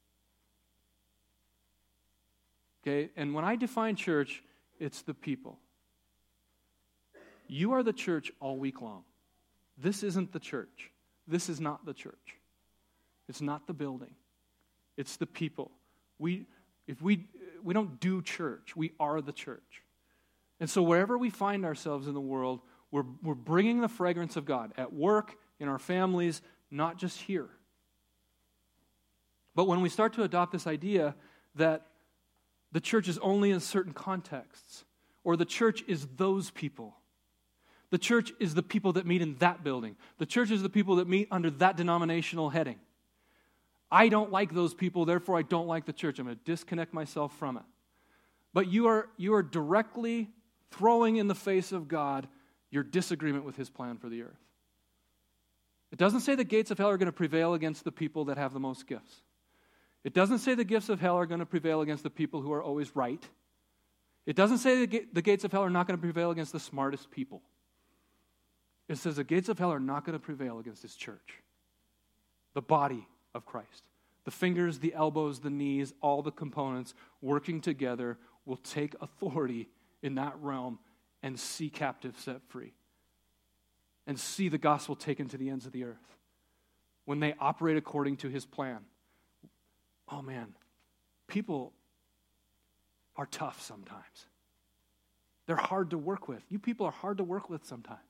Okay, and when I define church, it's the people. You are the church all week long. This isn't the church. This is not the church. It's not the building. It's the people. We, if we, we don't do church. We are the church. And so wherever we find ourselves in the world, we're, we're bringing the fragrance of God at work, in our families, not just here. But when we start to adopt this idea that the church is only in certain contexts, or the church is those people, the church is the people that meet in that building, the church is the people that meet under that denominational heading. I don't like those people, therefore I don't like the church. I'm going to disconnect myself from it. But you are, you are directly throwing in the face of God your disagreement with his plan for the earth. It doesn't say the gates of hell are going to prevail against the people that have the most gifts. It doesn't say the gifts of hell are going to prevail against the people who are always right. It doesn't say the, the gates of hell are not going to prevail against the smartest people. It says the gates of hell are not going to prevail against his church, the body of Christ. The fingers, the elbows, the knees, all the components working together will take authority in that realm and see captives set free and see the gospel taken to the ends of the earth when they operate according to his plan. Oh man, people are tough sometimes. They're hard to work with. You people are hard to work with sometimes.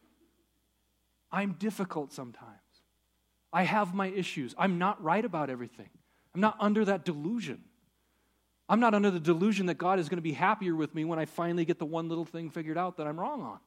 I'm difficult sometimes. I have my issues. I'm not right about everything. I'm not under that delusion. I'm not under the delusion that God is going to be happier with me when I finally get the one little thing figured out that I'm wrong on.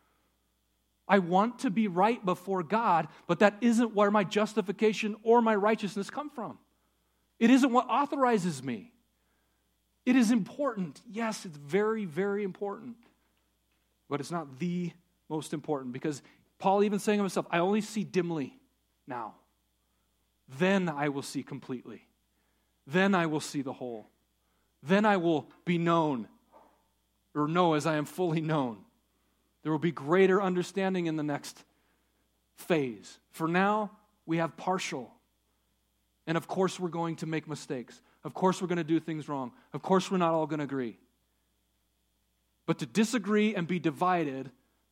I want to be right before God, but that isn't where my justification or my righteousness come from. It isn't what authorizes me. It is important. Yes, it's very, very important. But it's not the most important, because Paul even saying of himself, I only see dimly now. Then I will see completely. Then I will see the whole. Then I will be known, or know as I am fully known. There will be greater understanding in the next phase. For now, we have partial. And of course we're going to make mistakes. Of course we're going to do things wrong. Of course we're not all going to agree. But to disagree and be divided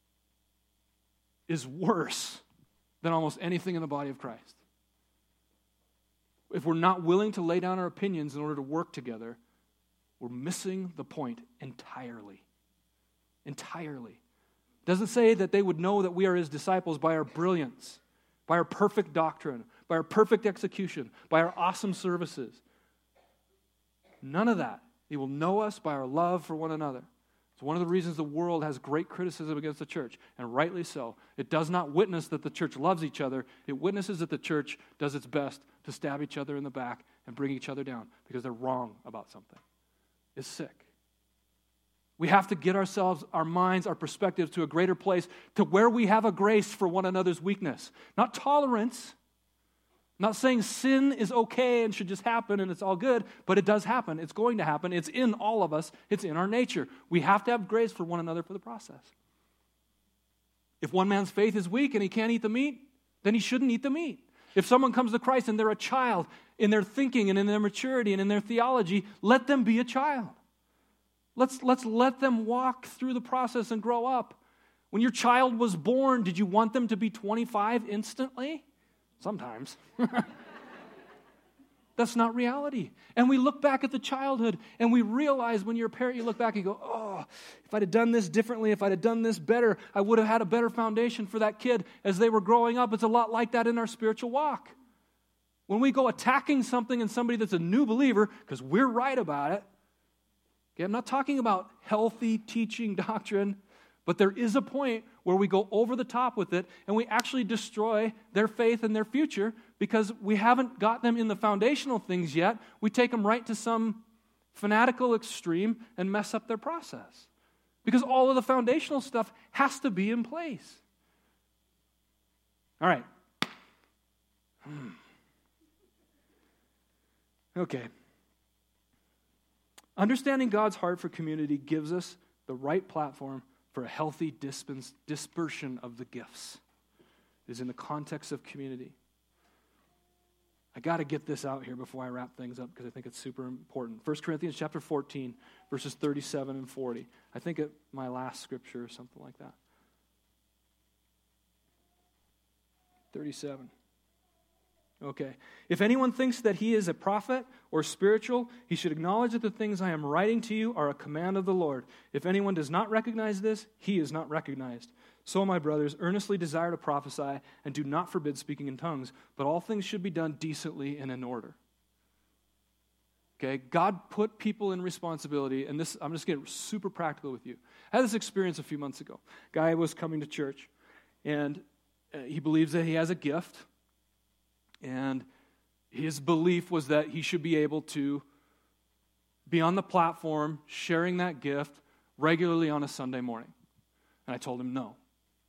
is worse than almost anything in the body of Christ. If we're not willing to lay down our opinions in order to work together, we're missing the point entirely. Entirely. It doesn't say that they would know that we are his disciples by our brilliance, by our perfect doctrine, by our perfect execution, by our awesome services. None of that. They will know us by our love for one another. It's one of the reasons the world has great criticism against the church, and rightly so. It does not witness that the church loves each other. It witnesses that the church does its best to stab each other in the back and bring each other down because they're wrong about something. It's sick. We have to get ourselves, our minds, our perspectives to a greater place to where we have a grace for one another's weakness. Not tolerance. Not saying sin is okay and should just happen and it's all good, but it does happen. It's going to happen. It's in all of us. It's in our nature. We have to have grace for one another for the process. If one man's faith is weak and he can't eat the meat, then he shouldn't eat the meat. If someone comes to Christ and they're a child in their thinking and in their maturity and in their theology, let them be a child. Let's, let's let them walk through the process and grow up. When your child was born, did you want them to be twenty-five instantly? Sometimes. That's not reality. And we look back at the childhood and we realize when you're a parent, you look back and you go, oh, if I'd have done this differently, if I'd have done this better, I would have had a better foundation for that kid as they were growing up. It's a lot like that in our spiritual walk. When we go attacking something in somebody that's a new believer because we're right about it, okay, I'm not talking about healthy teaching doctrine, but there is a point where we go over the top with it and we actually destroy their faith and their future because we haven't got them in the foundational things yet. We take them right to some fanatical extreme and mess up their process because all of the foundational stuff has to be in place. All right. Hmm. Okay. Understanding God's heart for community gives us the right platform for a healthy dispens- dispersion of the gifts. It is in the context of community. I got to get this out here before I wrap things up because I think it's super important. First Corinthians chapter fourteen, verses thirty-seven and forty. I think it my last scripture or something like that. thirty-seven. Okay. If anyone thinks that he is a prophet or spiritual, he should acknowledge that the things I am writing to you are a command of the Lord. If anyone does not recognize this, he is not recognized. So, my brothers, earnestly desire to prophesy and do not forbid speaking in tongues, but all things should be done decently and in order. Okay, God put people in responsibility, and this I'm just getting super practical with you. I had this experience a few months ago. Guy was coming to church, and he believes that he has a gift. And his belief was that he should be able to be on the platform sharing that gift regularly on a Sunday morning. And I told him no.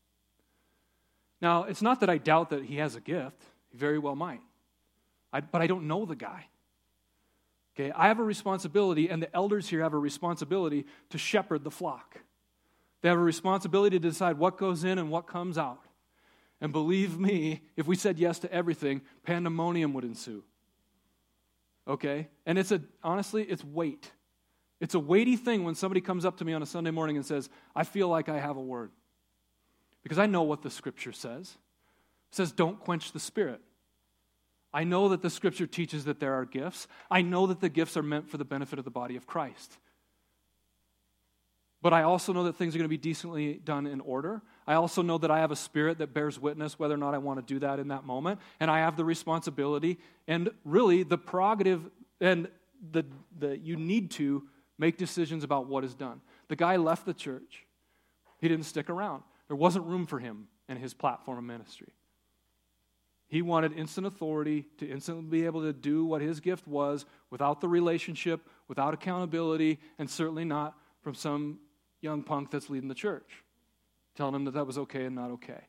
Now, it's not that I doubt that he has a gift. He very well might. I, but I don't know the guy. Okay, I have a responsibility, and the elders here have a responsibility to shepherd the flock. They have a responsibility to decide what goes in and what comes out. And believe me, if we said yes to everything, pandemonium would ensue. Okay? And it's a, honestly, it's weight. It's a weighty thing when somebody comes up to me on a Sunday morning and says, I feel like I have a word. Because I know what the Scripture says. It says, don't quench the Spirit. I know that the Scripture teaches that there are gifts. I know that the gifts are meant for the benefit of the body of Christ. But I also know that things are going to be decently done in order. I also know that I have a spirit that bears witness whether or not I want to do that in that moment. And I have the responsibility and really the prerogative and the, the you need to make decisions about what is done. The guy left the church. He didn't stick around. There wasn't room for him in his platform of ministry. He wanted instant authority to instantly be able to do what his gift was without the relationship, without accountability, and certainly not from some young punk that's leading the church, telling him that that was okay and not okay.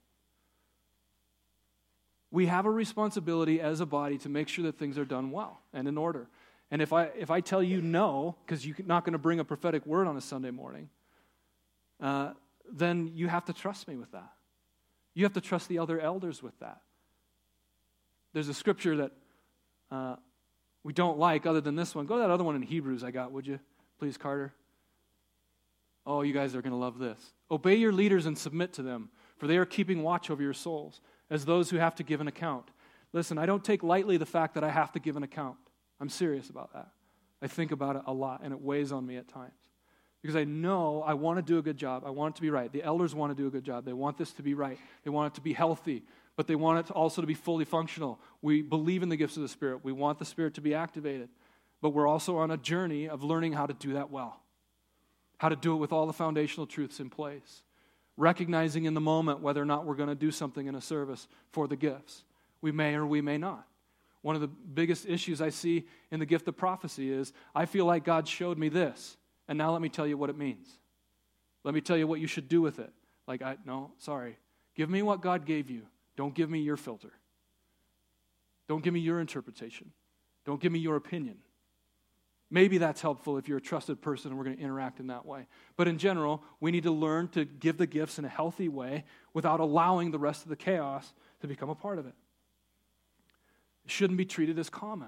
We have a responsibility as a body to make sure that things are done well and in order. And if I if I tell you no, because you're not going to bring a prophetic word on a Sunday morning, uh, then you have to trust me with that. You have to trust the other elders with that. There's a scripture that uh, we don't like other than this one. Go to that other one in Hebrews I got, would you? Please, Carter. Oh, you guys are going to love this. Obey your leaders and submit to them, for they are keeping watch over your souls, as those who have to give an account. Listen, I don't take lightly the fact that I have to give an account. I'm serious about that. I think about it a lot, and it weighs on me at times. Because I know I want to do a good job. I want it to be right. The elders want to do a good job. They want this to be right. They want it to be healthy, but they want it to also to be fully functional. We believe in the gifts of the Spirit. We want the Spirit to be activated. But we're also on a journey of learning how to do that well. how to do it with all the foundational truths in place, recognizing in the moment whether or not we're going to do something in a service for the gifts. We may or we may not. One of the biggest issues I see in the gift of prophecy is, I feel like God showed me this, and now let me tell you what it means. Let me tell you what you should do with it. Like, I no, sorry. Give me what God gave you. Don't give me your filter. Don't give me your interpretation. Don't give me your opinion. Maybe that's helpful if you're a trusted person and we're going to interact in that way. But in general, we need to learn to give the gifts in a healthy way without allowing the rest of the chaos to become a part of it. It shouldn't be treated as common.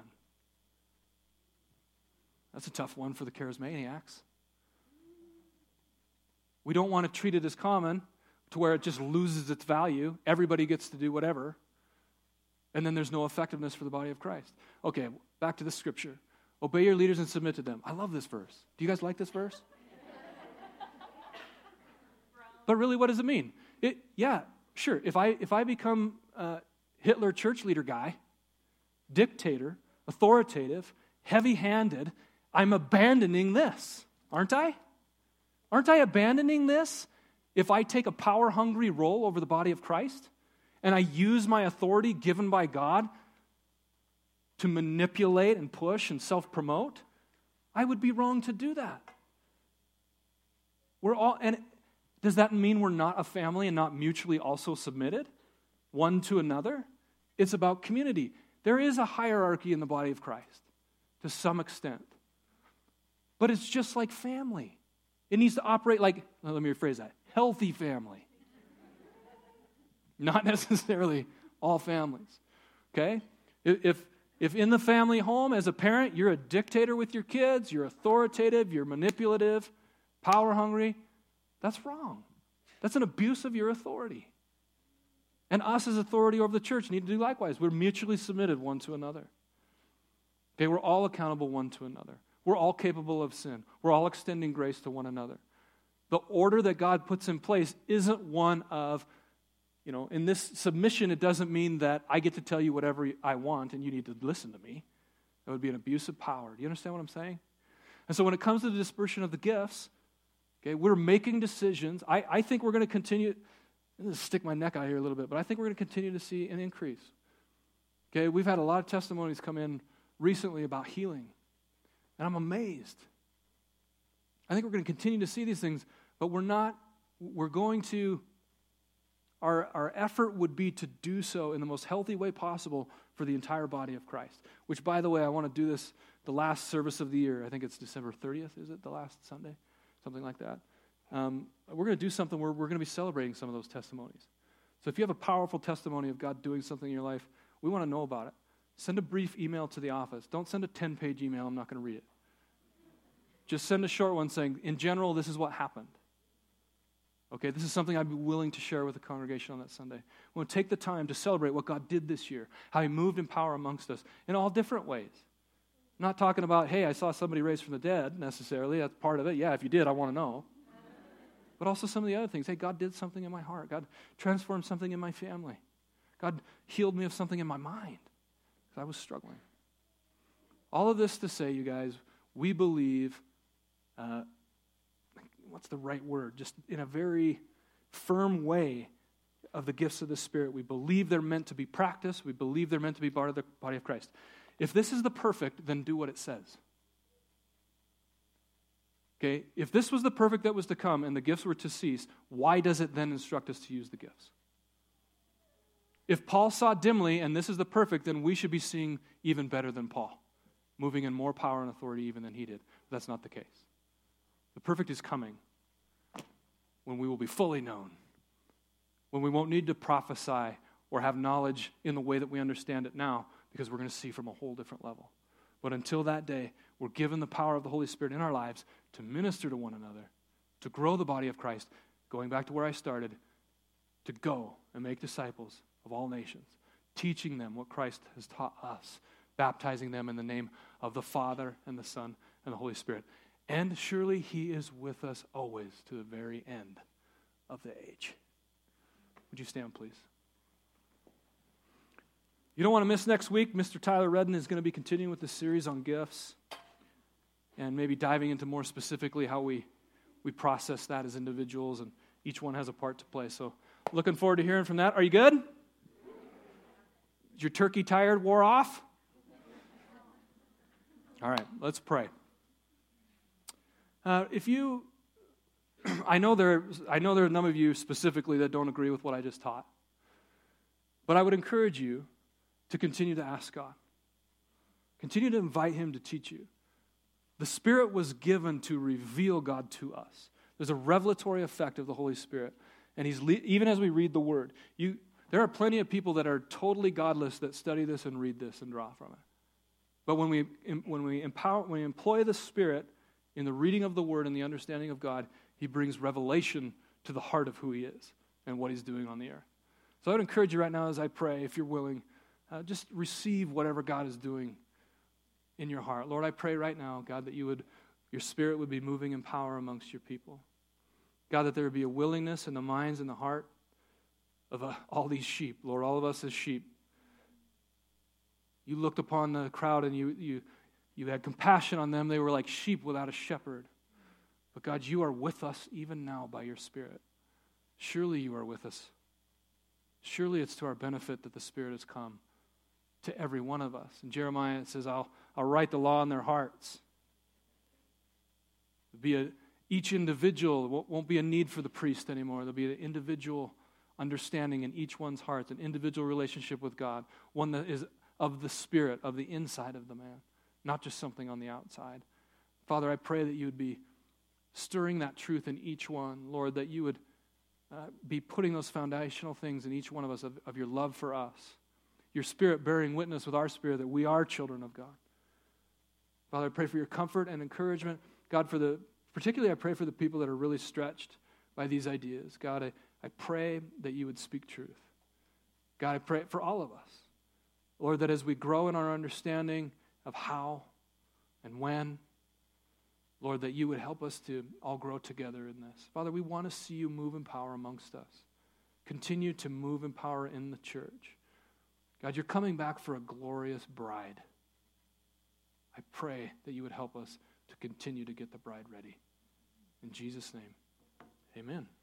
That's a tough one for the charismaniacs. We don't want to treat it as common to where it just loses its value. Everybody gets to do whatever. And then there's no effectiveness for the body of Christ. Okay, back to the scripture. Obey your leaders and submit to them. I love this verse. Do you guys like this verse? But really, what does it mean? It, yeah, sure. If I if I become a Hitler church leader guy, dictator, authoritative, heavy-handed, I'm abandoning this, aren't I? Aren't I abandoning this if I take a power-hungry role over the body of Christ and I use my authority given by God to manipulate and push and self-promote? I would be wrong to do that. We're all, and does that mean we're not a family and not mutually also submitted one to another? It's about community. There is a hierarchy in the body of Christ to some extent. But it's just like family. It needs to operate like, well, let me rephrase that, healthy family. Not necessarily all families, okay? If, if in the family home, as a parent, you're a dictator with your kids, you're authoritative, you're manipulative, power-hungry, that's wrong. That's an abuse of your authority. And us as authority over the church need to do likewise. We're mutually submitted one to another. Okay, we're all accountable one to another. We're all capable of sin. We're all extending grace to one another. The order that God puts in place isn't one of, you know, in this submission, it doesn't mean that I get to tell you whatever I want and you need to listen to me. That would be an abuse of power. Do you understand what I'm saying? And so when it comes to the dispersion of the gifts, okay, we're making decisions. I, I think we're going to continue, I'm going to stick my neck out here a little bit, but I think we're going to continue to see an increase. Okay, we've had a lot of testimonies come in recently about healing. And I'm amazed. I think we're going to continue to see these things, but we're not, we're going to, our, our effort would be to do so in the most healthy way possible for the entire body of Christ. Which, by the way, I want to do this the last service of the year. I think it's December thirtieth, is it, the last Sunday? Something like that. Um, we're going to do something where we're going to be celebrating some of those testimonies. So if you have a powerful testimony of God doing something in your life, we want to know about it. Send a brief email to the office. Don't send a ten-page email. I'm not going to read it. Just send a short one saying, in general, this is what happened. Okay, this is something I'd be willing to share with the congregation on that Sunday. We want to take the time to celebrate what God did this year, how He moved in power amongst us in all different ways. I'm not talking about, hey, I saw somebody raised from the dead, necessarily. That's part of it. Yeah, if you did, I want to know. But also some of the other things. Hey, God did something in my heart. God transformed something in my family. God healed me of something in my mind. I was struggling. All of this to say, you guys, we believe, uh, what's the right word? Just in a very firm way of the gifts of the Spirit. We believe they're meant to be practiced. We believe they're meant to be part of the body of Christ. If this is the perfect, then do what it says. Okay? If this was the perfect that was to come and the gifts were to cease, why does it then instruct us to use the gifts? If Paul saw dimly, and this is the perfect, then we should be seeing even better than Paul, moving in more power and authority even than he did. But that's not the case. The perfect is coming when we will be fully known, when we won't need to prophesy or have knowledge in the way that we understand it now, because we're going to see from a whole different level. But until that day, we're given the power of the Holy Spirit in our lives to minister to one another, to grow the body of Christ, going back to where I started, to go and make disciples of all nations, teaching them what Christ has taught us, baptizing them in the name of the Father and the Son and the Holy Spirit. And surely He is with us always to the very end of the age. Would you stand, please? You don't want to miss next week. Mister Tyler Redden is going to be continuing with this series on gifts and maybe diving into more specifically how we we process that as individuals, and each one has a part to play. So looking forward to hearing from that. Are you good? Is your turkey tired, wore off? All right, let's pray. Uh, if you, I know there, I know there are none of you specifically that don't agree with what I just taught, but I would encourage you to continue to ask God. Continue to invite Him to teach you. The Spirit was given to reveal God to us. There's a revelatory effect of the Holy Spirit. And he's le- even as we read the Word, you, there are plenty of people that are totally godless that study this and read this and draw from it. But when we when we empower, when we employ the Spirit in the reading of the Word and the understanding of God, He brings revelation to the heart of who He is and what He's doing on the earth. So I would encourage you right now as I pray, if you're willing, uh, just receive whatever God is doing in your heart. Lord, I pray right now, God, that you would, your Spirit would be moving in power amongst your people. God, that there would be a willingness in the minds and the heart of uh, all these sheep, Lord, all of us as sheep. You looked upon the crowd and you, you, you had compassion on them. They were like sheep without a shepherd. But God, you are with us even now by your Spirit. Surely you are with us. Surely it's to our benefit that the Spirit has come to every one of us. In Jeremiah it says, I'll, I'll write the law in their hearts. It'll be a, each individual, won't, won't be a need for the priest anymore. There'll be an individual understanding in each one's heart, an individual relationship with God, one that is of the Spirit, of the inside of the man, not just something on the outside. Father, I pray that you would be stirring that truth in each one, Lord, that you would uh, be putting those foundational things in each one of us of, of your love for us, your Spirit bearing witness with our spirit that we are children of God. Father, I pray for your comfort and encouragement. God, for the particularly I pray for the people that are really stretched by these ideas. God, I, I pray that you would speak truth. God, I pray for all of us. Lord, that as we grow in our understanding of how and when, Lord, that you would help us to all grow together in this. Father, we want to see you move in power amongst us. Continue to move in power in the church. God, you're coming back for a glorious bride. I pray that you would help us to continue to get the bride ready. In Jesus' name, amen.